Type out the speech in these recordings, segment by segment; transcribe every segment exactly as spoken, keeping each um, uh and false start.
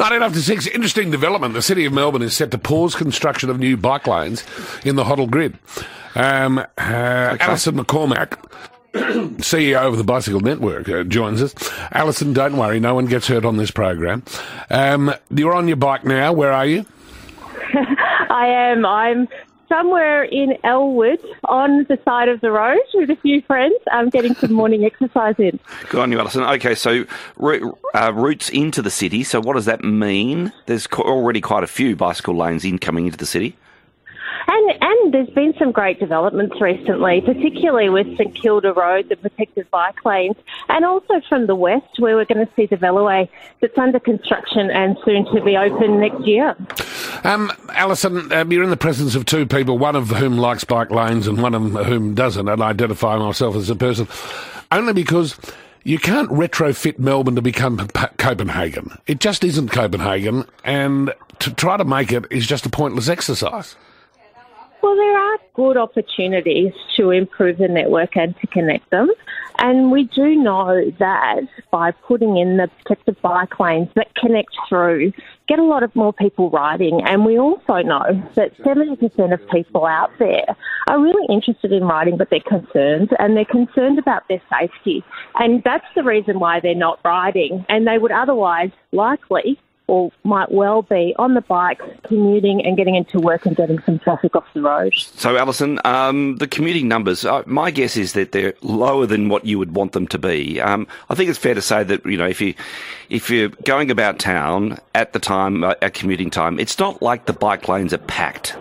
nineteen after six, interesting development. The City of Melbourne is set to pause construction of new bike lanes in the Hoddle Grid. Um, uh, okay. Alison McCormack, C E O of the Bicycle Network, uh, joins us. Alison, don't worry, no one gets hurt on this program. Um, you're on your bike now. Where are you? I am. I'm somewhere in Elwood on the side of the road with a few friends. I'm getting some morning exercise in. Good on you, Alison. Okay, so uh, routes into the city. So what does that mean? There's already quite a few bicycle lanes incoming into the city. And, and there's been some great developments recently, particularly with St Kilda Road, the protected bike lanes, and also from the west, where we're going to see the Veloway that's under construction and soon to be open next year. Um, Alison, um, you're in the presence of two people, one of whom likes bike lanes and one of whom doesn't, and I identify myself as a person, only because you can't retrofit Melbourne to become P- Copenhagen. It just isn't Copenhagen, and to try to make it is just a pointless exercise. Well, there are good opportunities to improve the network and to connect them. And we do know that by putting in the protected bike lanes that connect through, get a lot of more people riding. And we also know that seventy percent of people out there are really interested in riding, but they're concerned, and they're concerned about their safety. And that's the reason why they're not riding. And they would otherwise likely or might well be on the bike, commuting and getting into work and getting some traffic off the road. So, Alison, um, the commuting numbers, uh, my guess is that they're lower than what you would want them to be. Um, I think it's fair to say that, you know, if, you, if you're going about town at the time, uh, at commuting time, it's not like the bike lanes are packed.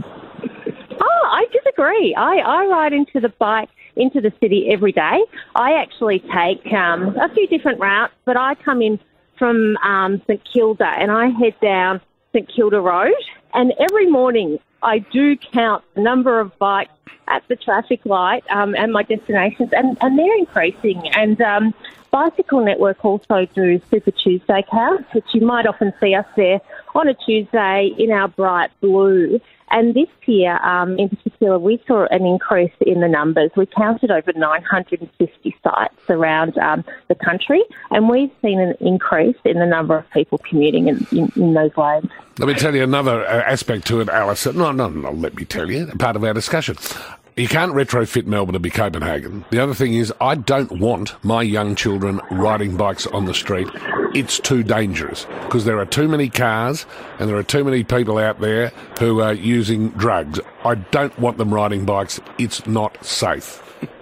Oh, I disagree. I, I ride into the bike into the city every day. I actually take um, a few different routes, but I come in from um, St Kilda and I head down St Kilda Road, and every morning I do count the number of bikes at the traffic light um, and my destinations, and, and they're increasing. And um, Bicycle Network also do Super Tuesday counts, which you might often see us there on a Tuesday in our bright blue. And this year, um, in particular, we saw an increase in the numbers. We counted over nine hundred fifty sites around um, the country, and we've seen an increase in the number of people commuting in, in, in those lanes. Let me tell you another uh, aspect to it, Alison. No, no, no, let me tell you, part of our discussion. You can't retrofit Melbourne to be Copenhagen. The other thing is, I don't want my young children riding bikes on the street. It's too dangerous because there are too many cars and there are too many people out there who are using drugs. I don't want them riding bikes. It's not safe.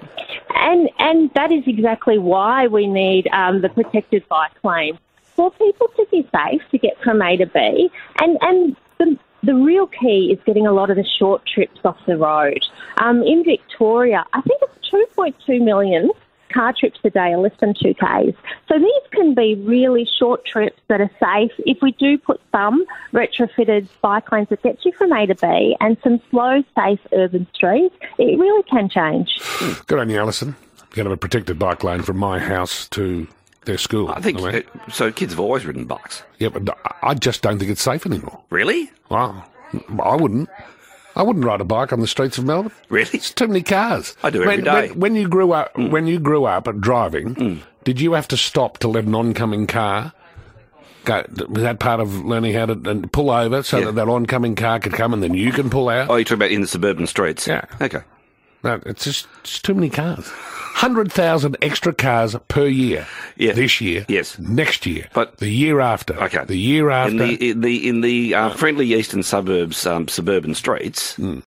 And and that is exactly why we need um, the protected bike lane for people to be safe to get from A to B. And and the The real key is getting a lot of the short trips off the road. Um, in Victoria, I think it's two point two million car trips a day are less than two Ks. So these can be really short trips that are safe if we do put some retrofitted bike lanes that get you from A to B and some slow, safe urban streets. It really can change. Good on you, Alison. You're going to have a protected bike lane from my house to their school. I think, I mean. so kids have always ridden bikes. Yeah, but I just don't think it's safe anymore. Really? Wow. I wouldn't. I wouldn't ride a bike on the streets of Melbourne. Really? It's too many cars. I do every when, day. When, when you grew up, mm. when you grew up at driving, mm. did you have to stop to let an oncoming car go? Was that part of learning how to and pull over so yeah. that that oncoming car could come and then you can pull out? Oh, you're talking about in the suburban streets? Yeah. Okay. No, it's just it's too many cars. one hundred thousand extra cars per year. Yeah. This year. Yes. Next year. But the year after. Okay. The year after. In the in the, in the uh, friendly eastern suburbs, um, suburban streets, mm.